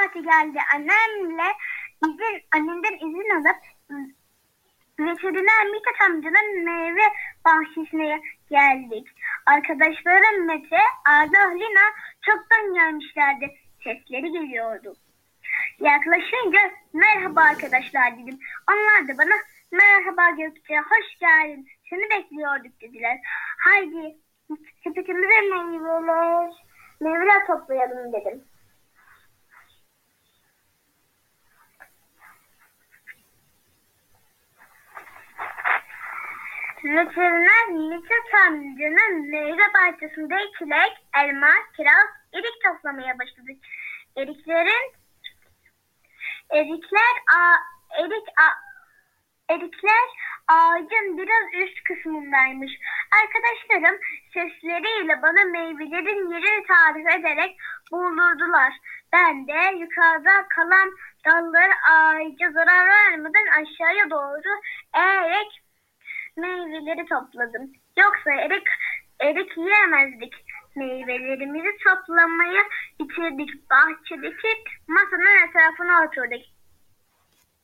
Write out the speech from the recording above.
vakti geldi. Annemden izin alıp veteriner Mithat amcanın meyve bahçesine geldik. Arkadaşlarım Mete, Arda, Lina çoktan gelmişlerdi. Sesleri geliyordu. Yaklaşınca merhaba arkadaşlar dedim. Onlar da bana merhaba Gökçe, hoş geldin. Seni bekliyorduk dediler. Haydi sepetimize meyveler toplayalım dedim. Veteriner Mithat amcanın meyve bahçesinde çilek, elma, kiraz, erik toplamaya başladık. Erikler ağacın biraz üst kısmındaymış. Arkadaşlarım sesleriyle bana meyvelerin yerini tarif ederek buldurdular. Ben de yukarıda kalan dalları ağaca zarar vermeden aşağıya doğru eğerek meyveleri topladım. Yoksa erik yiyemezdik. Meyvelerimizi toplamaya bitirdik. Bahçedeki masanın etrafına oturduk.